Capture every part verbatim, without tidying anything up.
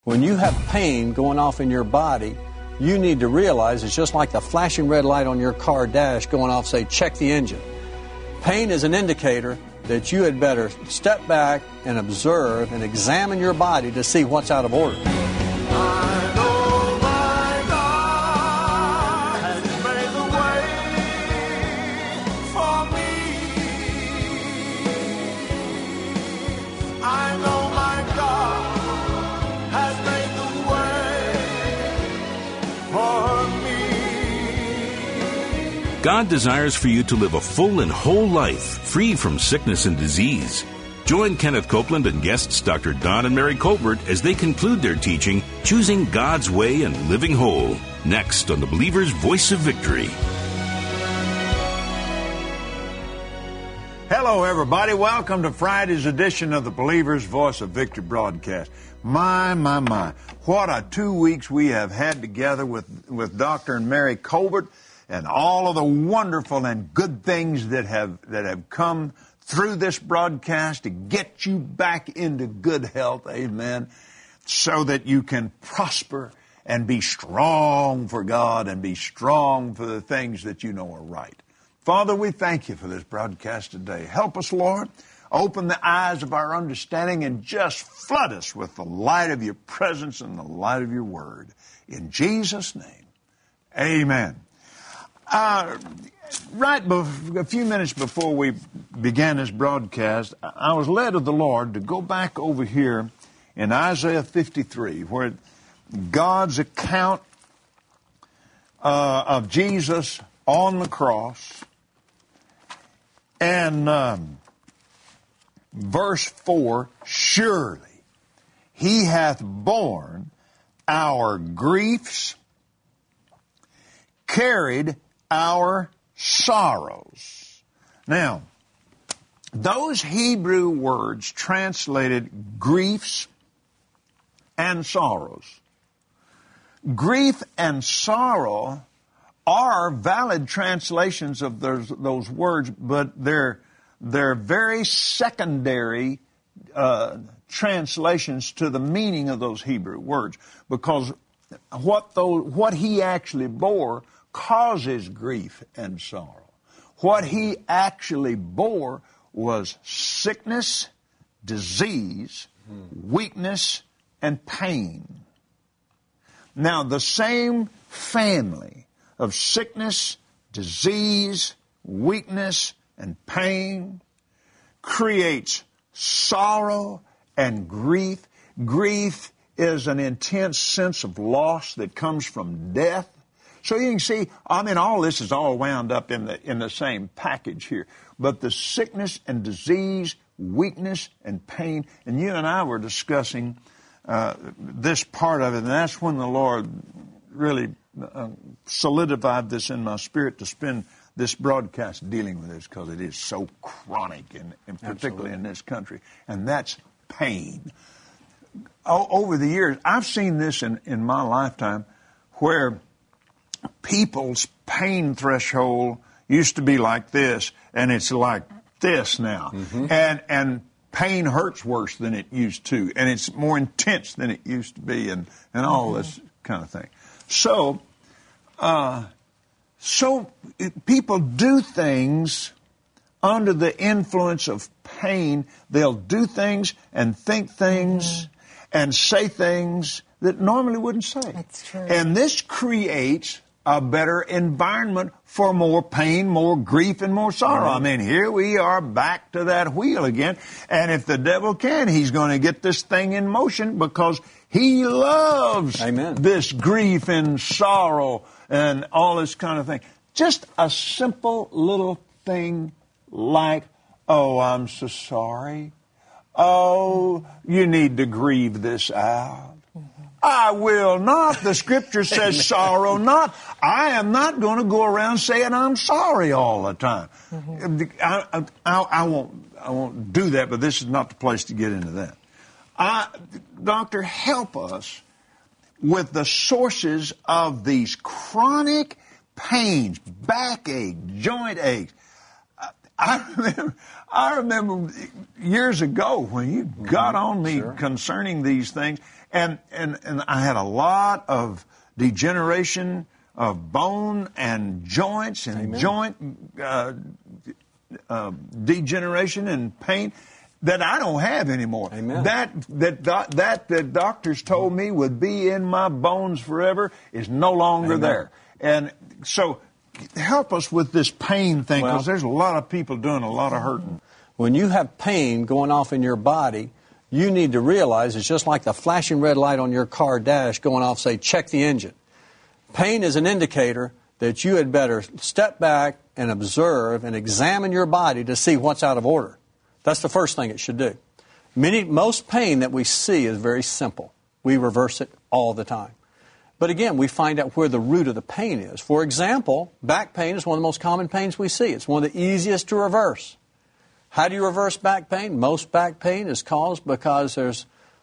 When you have pain going off in your body, you need to realize it's just like the flashing red light on your car dash going off, say, check the engine. Pain is an indicator that you had better step back and observe and examine your body to see what's out of order. I know my God has made the way for me. I know my God has made the way for me. God desires for you to live a full and whole life, free from sickness and disease. Join Kenneth Copeland and guests Doctor Don and Mary Colbert as they conclude their teaching, Choosing God's Way and Living Whole, next on the Believer's Voice of Victory. Hello, everybody. Welcome to Friday's edition of the Believer's Voice of Victory broadcast. My, my, my. What a two weeks we have had together with, with Doctor and Mary Colbert, and all of the wonderful and good things that have that have come through this broadcast to get you back into good health, amen, so that you can prosper and be strong for God and be strong for the things that you know are right. Father, we thank you for this broadcast today. Help us, Lord. Open the eyes of our understanding and just flood us with the light of your presence and the light of your word. In Jesus' name, amen. Uh, right bef- a few minutes before we began this broadcast, I was led of the Lord to go back over here in Isaiah fifty-three, where God's account uh, of Jesus on the cross, and um, verse four, surely he hath borne our griefs, carried our sorrows. Now, those Hebrew words translated griefs and sorrows. Grief and sorrow are valid translations of those, those words, but they're, they're very secondary uh, translations to the meaning of those Hebrew words, because what, those, what he actually bore causes grief and sorrow. What he actually bore was sickness, disease, weakness, and pain. Now, the same family of sickness, disease, weakness, and pain creates sorrow and grief. Grief is an intense sense of loss that comes from death. So you can see, I mean, all this is all wound up in the in the same package here. But the sickness and disease, weakness and pain, and you and I were discussing uh, this part of it, and that's when the Lord really uh, solidified this in my spirit to spend this broadcast dealing with this, because it is so chronic, and, and particularly Absolutely. in this country, and that's pain. O- over the years, I've seen this in, in my lifetime, where people's pain threshold used to be like this, and it's like this now. Mm-hmm. And and pain hurts worse than it used to, and it's more intense than it used to be, and, and all mm-hmm. this kind of thing. So, uh, so it, people do things under the influence of pain. They'll do things and think things mm-hmm. and say things that normally wouldn't say. That's true. And this creates a better environment for more pain, more grief, and more sorrow. Right. I mean, here we are back to that wheel again. And if the devil can, he's going to get this thing in motion, because he loves Amen. this grief and sorrow and all this kind of thing. Just a simple little thing like, oh, I'm so sorry. Oh, you need to grieve this out. I will not. The scripture says sorrow not. I am not going to go around saying I'm sorry all the time. Mm-hmm. I, I, I won't. I won't do that. But this is not the place to get into that. I, Doctor, help us with the sources of these chronic pains, backache, joint aches. I remember, I remember years ago when you got on me sure. concerning these things, And, and, and I had a lot of degeneration of bone and joints and Amen. joint uh, uh, degeneration and pain that I don't have anymore. Amen. That that that that the doctors told me would be in my bones forever is no longer Amen. there. And so help us with this pain thing, because Well, there's a lot of people doing a lot of hurting. When you have pain going off in your body, you need to realize it's just like the flashing red light on your car dash going off, say, check the engine. Pain is an indicator that you had better step back and observe and examine your body to see what's out of order. That's the first thing it should do. Many, most pain that we see is very simple. We reverse it all the time. But again, we find out where the root of the pain is. For example, back pain is one of the most common pains we see. It's one of the easiest to reverse. How do you reverse back pain? Most back pain is caused because there's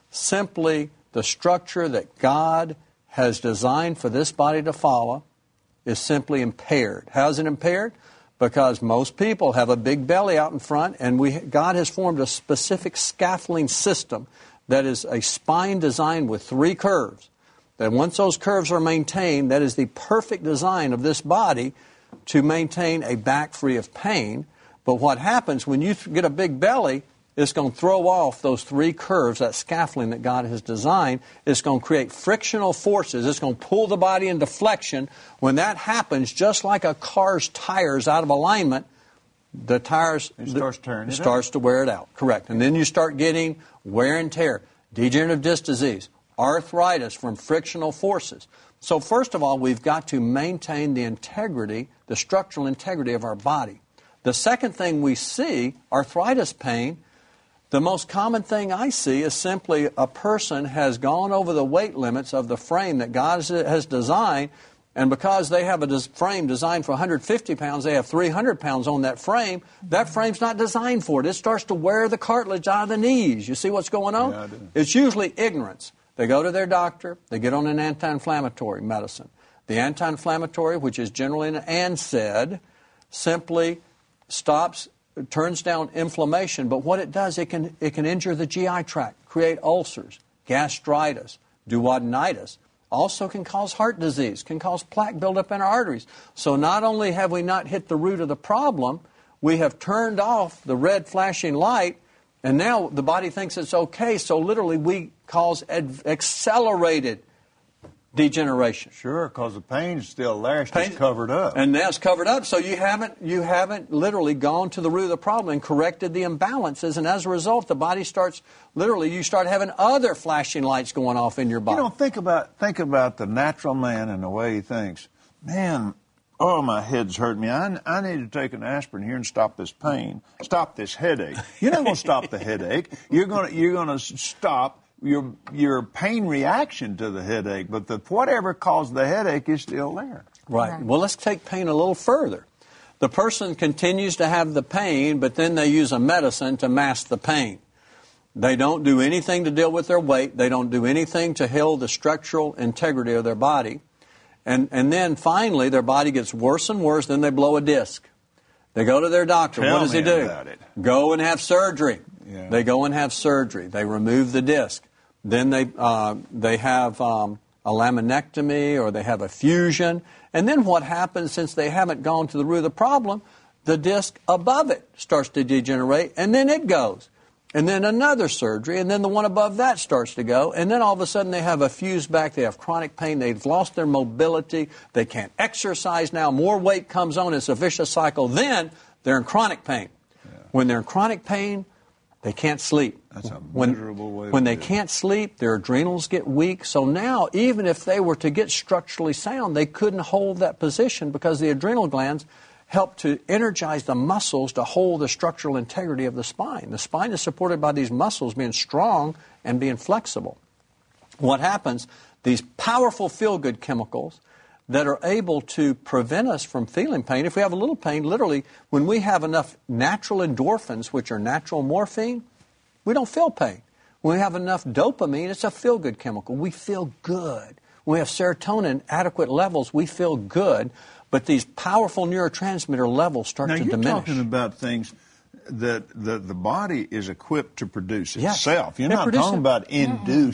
simply the structure that God has designed for this body to follow is simply impaired. How is it impaired? Because most people have a big belly out in front, and we, God has formed a specific scaffolding system that is a spine designed with three curves. That once those curves are maintained, that is the perfect design of this body to maintain a back free of pain. But what happens when you get a big belly, it's going to throw off those three curves, that scaffolding that God has designed. It's going to create frictional forces. It's going to pull the body into flexion. When that happens, just like a car's tires out of alignment, the tires It starts tearing it it starts out. to wear it out. Correct. And then you start getting wear and tear, degenerative disc disease, arthritis from frictional forces. So first of all, we've got to maintain the integrity, the structural integrity of our body. The second thing we see, arthritis pain, the most common thing I see is simply a person has gone over the weight limits of the frame that God has designed, and because they have a des- frame designed for one hundred fifty pounds, they have three hundred pounds on that frame. That frame's not designed for it. It starts to wear the cartilage out of the knees. You see what's going on? Yeah, I do. It's usually ignorance. They go to their doctor, they get on an anti-inflammatory medicine. The anti-inflammatory, which is generally an N SAID, simply stops, turns down inflammation, but what it does, it can it can injure the G I tract, create ulcers, gastritis, duodenitis. Also can cause heart disease, can cause plaque buildup in our arteries. So not only have we not hit the root of the problem, we have turned off the red flashing light, and now the body thinks it's okay, so literally we cause ad- accelerated degeneration. Sure, because the pain's still there. It's Pain- just covered up. And now it's covered up, so you haven't you haven't literally gone to the root of the problem and corrected the imbalances, and as a result, the body starts, literally, you start having other flashing lights going off in your body. You know, think about think about the natural man and the way he thinks. Man, oh, my head's hurting me. I, I need to take an aspirin here and stop this pain, stop this headache. You're not going to stop the headache. You're going to you're going to stop your your pain reaction to the headache, but the whatever caused the headache is still there. Right. Right. Well, let's take pain a little further. The person continues to have the pain, but then they use a medicine to mask the pain. They don't do anything to deal with their weight. They don't do anything to heal the structural integrity of their body. And, and then finally, their body gets worse and worse. Then they blow a disc. They go to their doctor. Tell what does me he do? about it. Go and have surgery. Yeah. They go and have surgery. They remove the disc. Then they uh, they have um, a laminectomy, or they have a fusion. And then what happens, since they haven't gone to the root of the problem, the disc above it starts to degenerate, and then it goes. And then another surgery, and then the one above that starts to go. And then all of a sudden they have a fused back, they have chronic pain, they've lost their mobility, they can't exercise now, more weight comes on, it's a vicious cycle. Then they're in chronic pain. Yeah. When they're in chronic pain, they can't sleep. That's a when, miserable way to When they live. can't sleep, their adrenals get weak. So now, even if they were to get structurally sound, they couldn't hold that position because the adrenal glands help to energize the muscles to hold the structural integrity of the spine. The spine is supported by these muscles being strong and being flexible. What happens, these powerful feel-good chemicals that are able to prevent us from feeling pain. If we have a little pain, literally, when we have enough natural endorphins, which are natural morphine, we don't feel pain. When we have enough dopamine, it's a feel-good chemical. We feel good. When we have serotonin, adequate levels, we feel good. But these powerful neurotransmitter levels start Now, to you're diminish. talking about things that the, the body is equipped to produce Yes. itself. You're It not produces talking it. about induced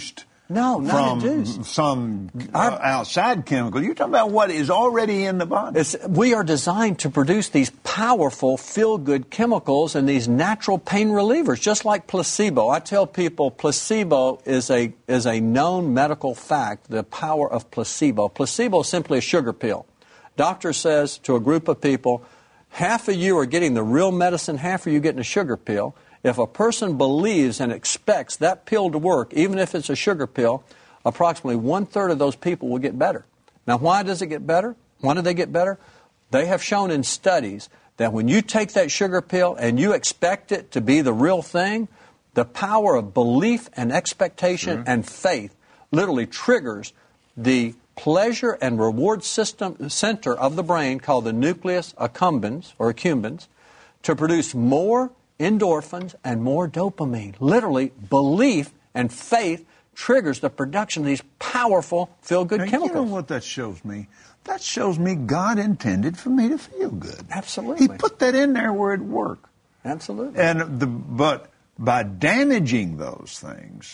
No, not from induced. some uh, outside chemical. You're talking about what is already in the body. It's, we are designed to produce these powerful, feel-good chemicals and these natural pain relievers, just like placebo. I tell people placebo is a is a known medical fact, the power of placebo. Placebo is simply a sugar pill. Doctor says to a group of people, half of you are getting the real medicine, half of you getting a sugar pill. If a person believes and expects that pill to work, even if it's a sugar pill, approximately one-third of those people will get better. Now, why does it get better? Why do they get better? They have shown in studies that when you take that sugar pill and you expect it to be the real thing, the power of belief and expectation sure. and faith literally triggers the pleasure and reward system center of the brain called the nucleus accumbens or accumbens to produce more endorphins and more dopamine. Literally, belief and faith triggers the production of these powerful feel-good now, chemicals. You know what that shows me? That shows me God intended for me to feel good. Absolutely. He put that in there where it worked. Absolutely. And the but by damaging those things,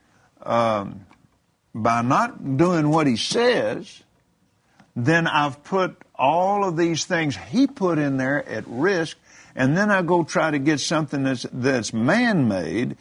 um, by not doing what He says, then I've put all of these things He put in there at risk. And then I go try to get something that's that's man-made,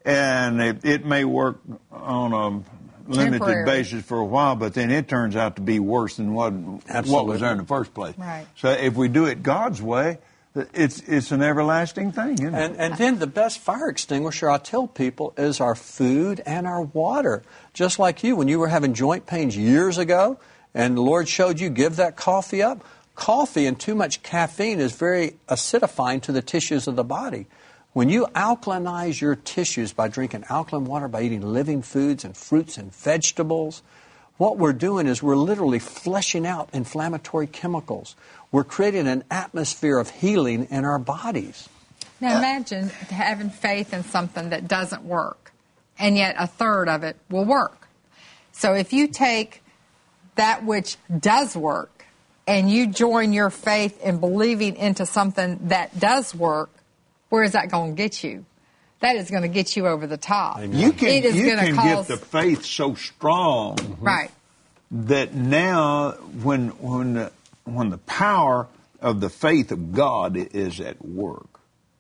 and it, it may work on a limited Temporary. basis for a while, but then it turns out to be worse than what what was there in the first place. Right. So if we do it God's way, it's it's an everlasting thing, isn't it? And, and then the best fire extinguisher, I tell people, is our food and our water. Just like you, when you were having joint pains years ago, and the Lord showed you, give that coffee up. Coffee and too much caffeine is very acidifying to the tissues of the body. When you alkalinize your tissues by drinking alkaline water, by eating living foods and fruits and vegetables, what we're doing is we're literally fleshing out inflammatory chemicals. We're creating an atmosphere of healing in our bodies. Now imagine having faith in something that doesn't work, and yet a third of it will work. So if you take that which does work, and you join your faith in believing into something that does work, where is that going to get you? That is going to get you over the top. Amen. You can, it is you going to can cause... get the faith so strong right. that now when, when, the, when the power of the faith of God is at work,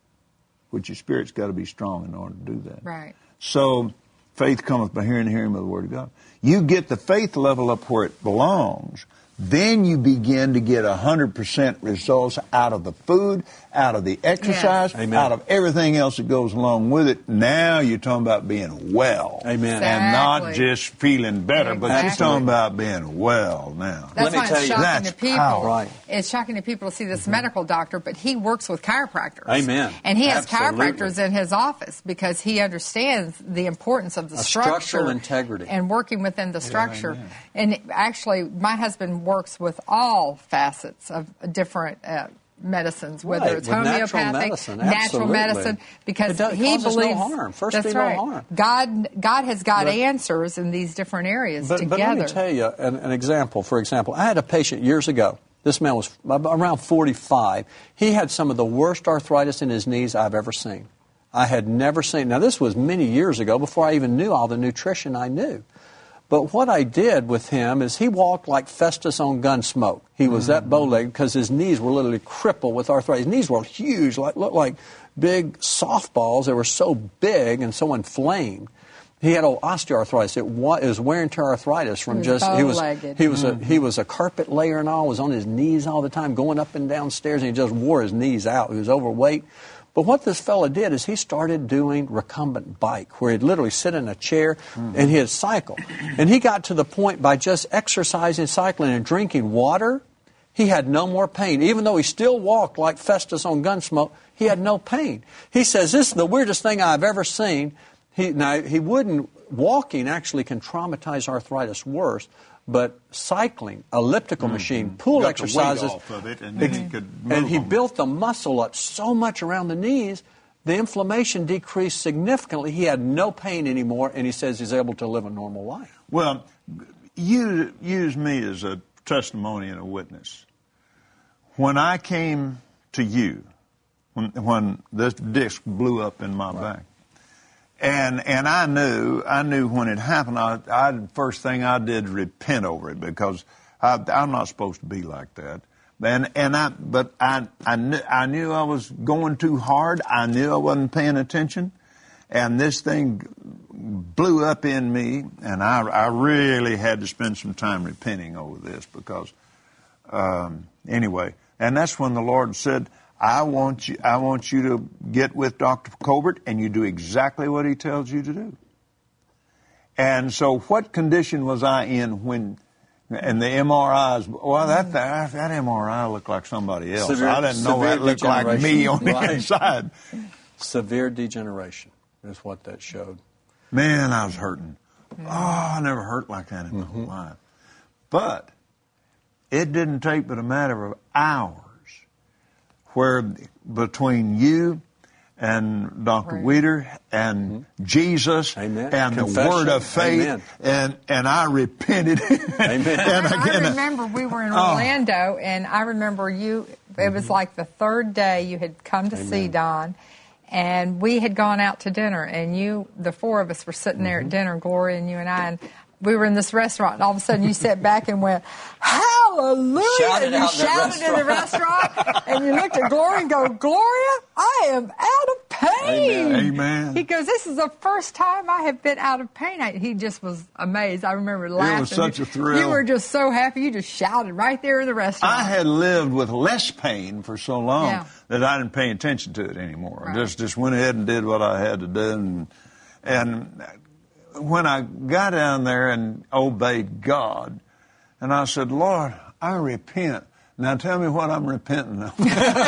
which your spirit's got to be strong in order to do that. Right. So faith cometh by hearing and hearing by the word of God. You get the faith level up where it belongs, then you begin to get one hundred percent results out of the food, out of the exercise, yes. out of everything else that goes along with it. Now you're talking about being well. Amen. Exactly. And not just feeling better, Exactly. but you're talking about being well now. That's Let me why tell it's you, shocking that's to people. power. Right. It's shocking to people to see this medical doctor, but he works with chiropractors. Amen. And he has Absolutely. chiropractors in his office because he understands the importance of the A structure. structural integrity. And working within the structure. amen. And actually, my husband works with all facets of different uh, medicines, whether Right, it's with natural homeopathic, medicine, natural absolutely. medicine, because It does- he causes no believes harm. First that's do no right. harm. God, God has got But- answers in these different areas But, together. but let me tell you an, an example. For example, I had a patient years ago. This man was around forty-five. He had some of the worst arthritis in his knees I've ever seen. I had never seen. Now, this was many years ago before I even knew all the nutrition I knew. But what I did with him is he walked like Festus on Gunsmoke. He was mm-hmm. that bow-legged because his knees were literally crippled with arthritis. His knees were huge, like looked like big softballs. They were so big and so inflamed. He had osteoarthritis. It was, it was wear and tear arthritis from He was just he was bow-legged. he was Mm-hmm. a he was a carpet layer and all. Was on his knees all the time, going up and down stairs, and he just wore his knees out. He was overweight. But what this fella did is he started doing recumbent bike, where he'd literally sit in a chair mm-hmm. and he'd cycle. And he got to the point by just exercising, cycling, and drinking water, he had no more pain. Even though he still walked like Festus on Gunsmoke, he had no pain. He says, this is the weirdest thing I've ever seen. He, now, he wouldn't, walking actually can traumatize arthritis worse, but cycling, elliptical mm-hmm. machine, pool Got exercises, the weight off of it, and then he could move and he them. built the muscle up so much around the knees, the inflammation decreased significantly. He had no pain anymore, and he says he's able to live a normal life. Well, use, use me as a testimony and a witness. When I came to you, when, when this disc blew up in my right. back, And and I knew I knew when it happened. I, I first thing I did repent over it because I, I'm not supposed to be like that. And and I but I I knew I knew I was going too hard. I knew I wasn't paying attention, and this thing blew up in me. And I I really had to spend some time repenting over this because um, anyway. And that's when the Lord said, I want you, I want you to get with Doctor Colbert and you do exactly what he tells you to do. And so what condition was I in when, and the M R Is, well, that, that, that M R I looked like somebody else. Severe, I didn't know that looked like me on the right. inside. Severe degeneration is what that showed. Man, I was hurting. Oh, I never hurt like that in my Mm-hmm. whole life. But it didn't take but a matter of hours where between you and Doctor Right. Weeder and mm-hmm. Jesus Amen. and Confession. the Word of faith, Amen. and and I repented. Amen. and I, again, I remember we were in Oh. Orlando, and I remember you, it was like the third day you had come to Amen. see Don, and we had gone out to dinner, and you, the four of us were sitting there Mm-hmm. at dinner, Gloria and you and I, and we were in this restaurant, and all of a sudden you sat back and went, hallelujah, Shouted and you out in the shouted in the restaurant, and you looked at Gloria and go, Gloria, I am out of pain. Amen. Amen. He goes, this is the first time I have been out of pain. I, he just was amazed. I remember laughing. such a thrill. You were just so happy. You just shouted right there in the restaurant. I had lived with less pain for so long Yeah. that I didn't pay attention to it anymore. Right. Just just went ahead and did what I had to do. And, and when I got down there and obeyed God, and I said, Lord, I repent. Now tell me what I'm repenting of.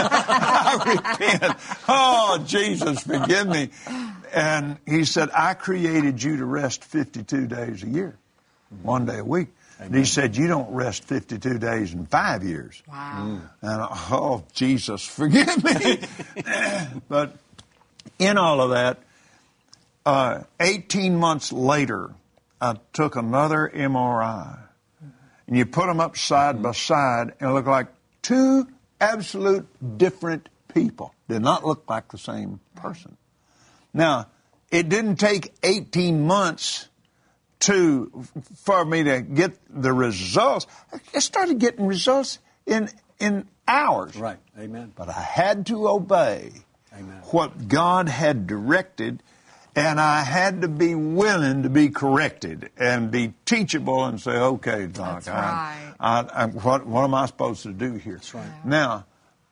I repent. Oh, Jesus, forgive me. And he said, I created you to rest fifty-two days a year, one day a week. And he said, you don't rest fifty-two days in five years. Wow. And, oh, Jesus, forgive me. But in all of that, uh, eighteen months later, I took another M R I. And you put them up side by side, and it looked like two absolute different people. Did not look like the same person. Now, it didn't take eighteen months to for me to get the results. I started getting results in in hours. Right. Amen. But I had to obey Amen. what God had directed, and I had to be willing to be corrected and be teachable and say, okay, Doc, That's I, right. I, I, what, what am I supposed to do here? That's right. Now,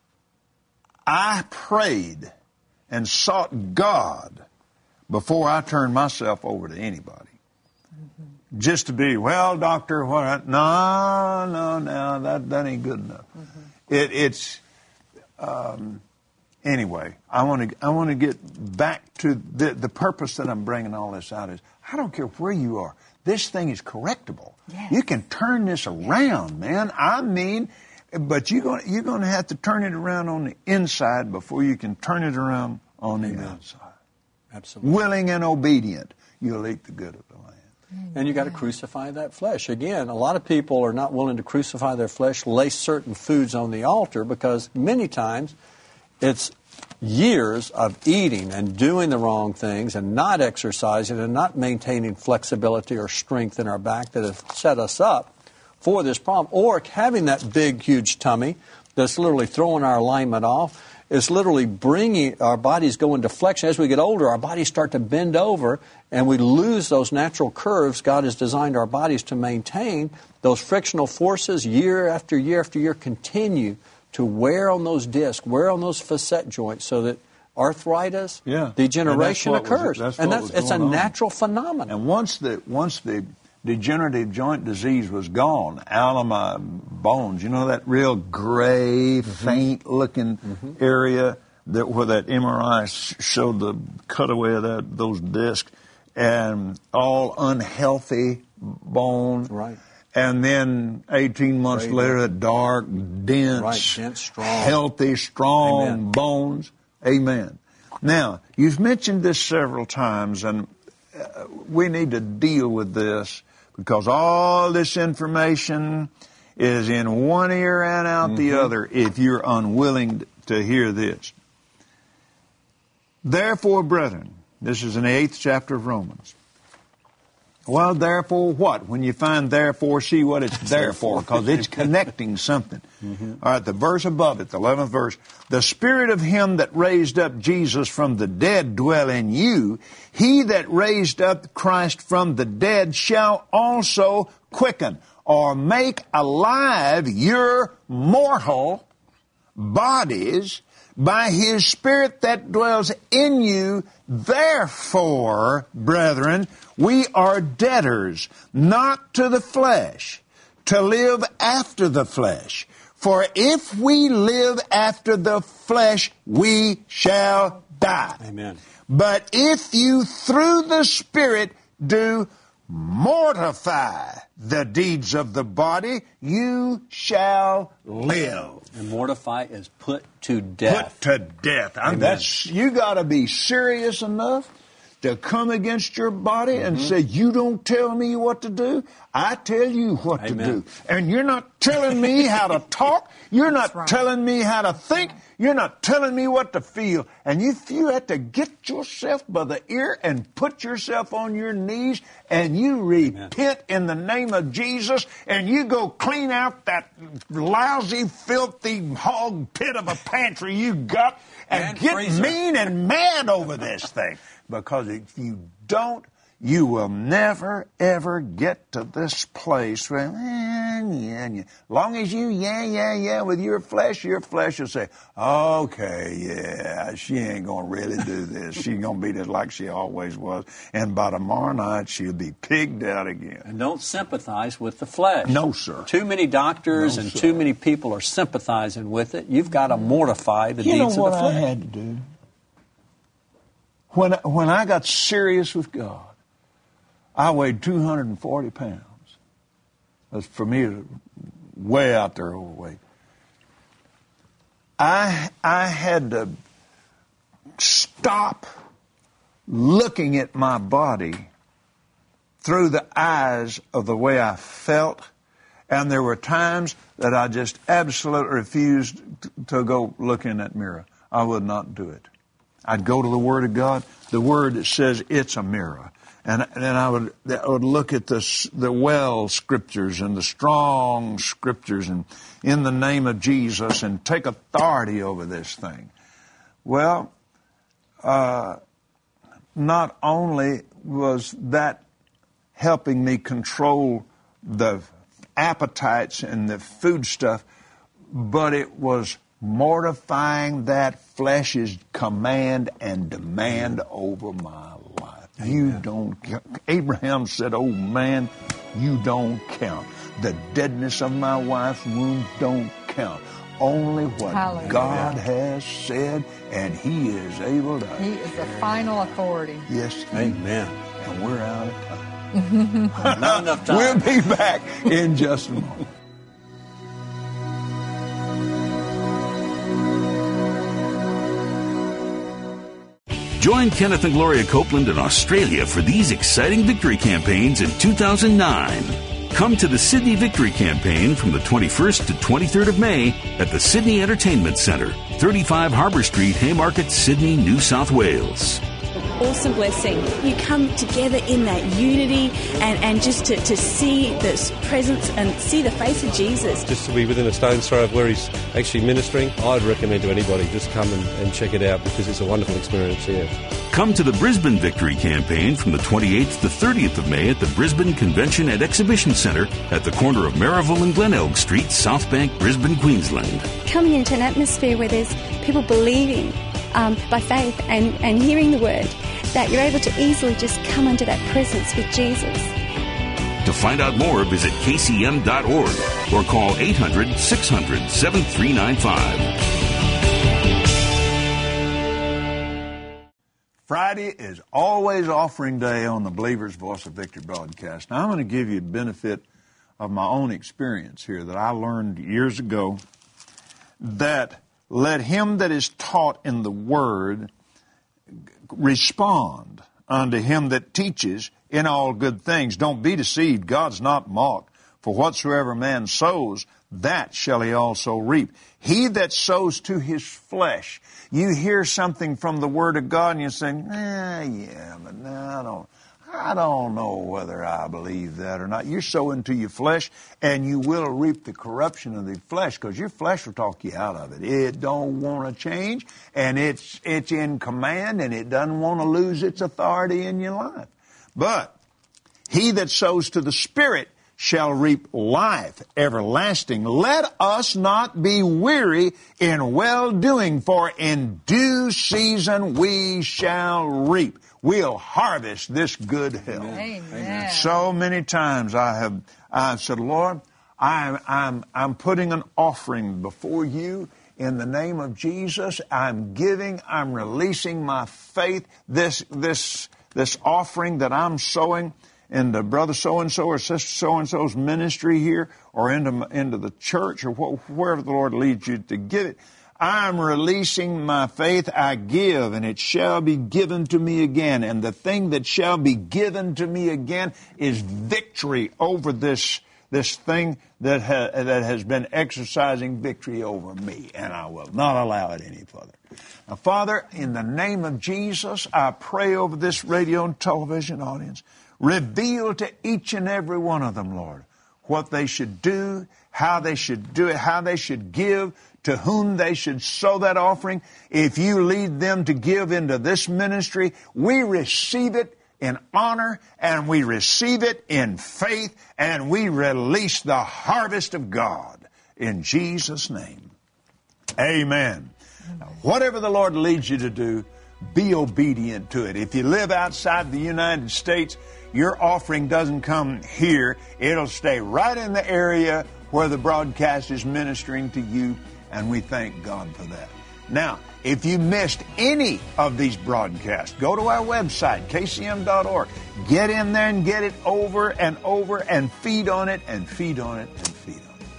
I prayed and sought God before I turned myself over to anybody. Mm-hmm. Just to be, well, doctor, what? I, no, no, no, that, that ain't good enough. Mm-hmm. It, it's... Um, Anyway, I want to I want to get back to the the purpose that I'm bringing all this out is I don't care where you are. This thing is correctable. Yes. You can turn this around, man. I mean, but you're going you're going to have to turn it around on the inside before you can turn it around on the Amen. outside. Absolutely. Willing and obedient, you'll eat the good of the land. And you got to crucify that flesh. Again, a lot of people are not willing to crucify their flesh, lay certain foods on the altar because many times it's years of eating and doing the wrong things and not exercising and not maintaining flexibility or strength in our back that have set us up for this problem. Or having that big, huge tummy that's literally throwing our alignment off. It's literally bringing our bodies go into flexion. As we get older, our bodies start to bend over and we lose those natural curves God has designed our bodies to maintain. Those frictional forces year after year after year continue to wear on those discs, wear on those facet joints so that arthritis, Yeah. degeneration And that's what was- occurs. that's and what that's was it's a going on. natural phenomenon. And once the once the degenerative joint disease was gone out of my bones, you know that real gray, faint-looking Mm-hmm. area that where that M R I sh- showed the cutaway of that those discs, and all unhealthy bone. Right. And then eighteen months Gray, later, dark, dense, Right, dense, strong. healthy, strong Amen. bones. Amen. Now, you've mentioned this several times, and uh, we need to deal with this because all this information is in one ear and out the other if you're unwilling to hear this. Therefore, brethren, This is in the eighth chapter of Romans. Well, therefore what? When you find therefore, see what it's there for, because it's connecting something. Mm-hmm. All right, the verse above it, the eleventh verse. The Spirit of Him that raised up Jesus from the dead dwell in you. He that raised up Christ from the dead shall also quicken or make alive your mortal bodies by His Spirit that dwells in you. Therefore, brethren, we are debtors, not to the flesh, to live after the flesh. For if we live after the flesh, we shall die. Amen. But if you through the Spirit do mortify the deeds of the body, you shall live. And mortify is put to death. Put to death. I mean, that's, you got to be serious enough to come against your body mm-hmm. and say, you don't tell me what to do, I tell you what Amen. to do. And you're not telling me how to talk, you're not right. telling me how to think, you're not telling me what to feel. And if you have to get yourself by the ear and put yourself on your knees and you repent Amen. In the name of Jesus and you go clean out that lousy, filthy hog pit of a pantry you got and, and get freezer. mean and mad over this thing. Because if you don't, you will never, ever get to this place where, eh, yeah, yeah. Long as you, yeah, yeah, yeah, with your flesh, your flesh will say, okay, yeah, she ain't going to really do this. She's going to be just like she always was. And by tomorrow night, she'll be pigged out again. And don't sympathize with the flesh. No, sir. Too many doctors no, and sir. too many people are sympathizing with it. You've got to mortify the you deeds know of the flesh. You know what I had to do? When, when I got serious with God, I weighed two hundred forty pounds. That's for me, way out there overweight. I, I had to stop looking at my body through the eyes of the way I felt. And there were times that I just absolutely refused to go look in that mirror. I would not do it. I'd go to the Word of God, the Word that says it's a mirror. And then I would, I would look at the, the well scriptures and the strong scriptures and in the name of Jesus and take authority over this thing. Well, uh, not only was that helping me control the appetites and the food stuff, but it was mortifying that flesh's command and demand over my life. Amen. You don't, Abraham said, oh man, you don't count. The deadness of my wife's womb don't count. Only what Hallelujah. God has said, and He is able to. He is the final authority. Yes. Amen. And we're out of time. Not enough time. We'll be back in just a moment. Join Kenneth and Gloria Copeland in Australia for these exciting victory campaigns in two thousand nine. Come to the Sydney Victory Campaign from the twenty-first to twenty-third of May at the Sydney Entertainment Centre, thirty-five Harbour Street, Haymarket, Sydney, New South Wales. Awesome blessing. You come together in that unity and, and just to, to see this presence and see the face of Jesus. Just to be within a stone's throw of where He's actually ministering, I'd recommend to anybody just come and, and check it out because it's a wonderful experience here. Come to the Brisbane Victory Campaign from the twenty-eighth to thirtieth of May at the Brisbane Convention and Exhibition Centre at the corner of Maryville and Glenelg Street, South Bank, Brisbane, Queensland. Coming into an atmosphere where there's people believing um, by faith and, and hearing the word, that you're able to easily just come under that presence with Jesus. To find out more, visit k c m dot org or call eight hundred, six hundred, seven three nine five. Friday is always offering day on the Believer's Voice of Victory broadcast. Now, I'm going to give you a benefit of my own experience here that I learned years ago, that let him that is taught in the Word respond unto him that teaches in all good things. Don't be deceived. God's not mocked. For whatsoever man sows, that shall he also reap. He that sows to his flesh. You hear something from the Word of God and you say, nah, yeah, but no, I don't, I don't know whether I believe that or not. You're sowing to your flesh, and you will reap the corruption of the flesh, because your flesh will talk you out of it. It don't want to change, and it's, it's in command, and it doesn't want to lose its authority in your life. But he that sows to the Spirit shall reap life everlasting. Let us not be weary in well-doing, for in due season we shall reap. We'll harvest this good health. Amen. So many times I have I've said, Lord, I'm, I'm, I'm putting an offering before you in the name of Jesus. I'm giving, I'm releasing my faith, this, this, this offering that I'm sowing into brother so-and-so or sister so-and-so's ministry here, or into, into the church, or wh- wherever the Lord leads you to give it. I'm releasing my faith. I give, and it shall be given to me again. And the thing that shall be given to me again is victory over this, this thing that, ha- that has been exercising victory over me. And I will not allow it any further. Now, Father, in the name of Jesus, I pray over this radio and television audience. Reveal to each and every one of them, Lord, what they should do, how they should do it, how they should give, to whom they should sow that offering. If you lead them to give into this ministry, we receive it in honor, and we receive it in faith, and we release the harvest of God in Jesus' name. Amen. Now, whatever the Lord leads you to do, be obedient to it. If you live outside the United States, your offering doesn't come here. It'll stay right in the area where the broadcast is ministering to you, and we thank God for that. Now, if you missed any of these broadcasts, go to our website, K C M dot org. Get in there and get it over and over and feed on it and feed on it and feed on it.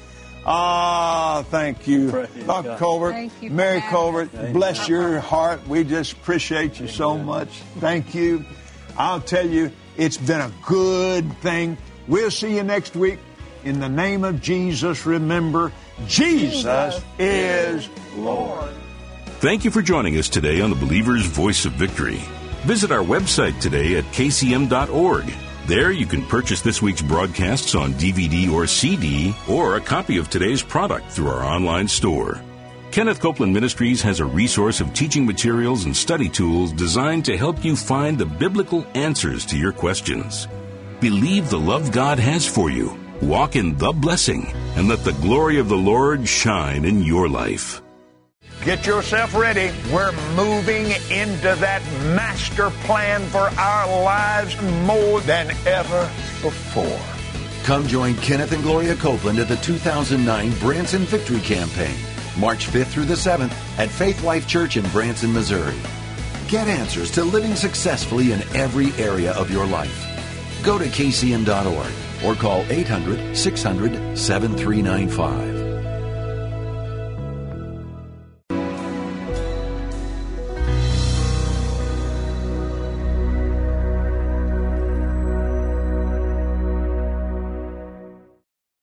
Ah, thank you, Praise Doctor God. Colbert, Thank you for Mary having Colbert. us. Bless your heart. We just appreciate you so much. Thank you. I'll tell you, it's been a good thing. We'll see you next week. In the name of Jesus, remember, Jesus, Jesus is Lord. Thank you for joining us today on the Believer's Voice of Victory. Visit our website today at K C M dot org. There you can purchase this week's broadcasts on D V D or C D, or a copy of today's product through our online store. Kenneth Copeland Ministries has a resource of teaching materials and study tools designed to help you find the biblical answers to your questions. Believe the love God has for you, walk in the blessing, and let the glory of the Lord shine in your life. Get yourself ready. We're moving into that master plan for our lives more than ever before. Come join Kenneth and Gloria Copeland at the two thousand nine Branson Victory Campaign, March fifth through the seventh at Faith Life Church in Branson, Missouri. Get answers to living successfully in every area of your life. Go to K C M dot org or call eight hundred, six hundred, seven three nine five.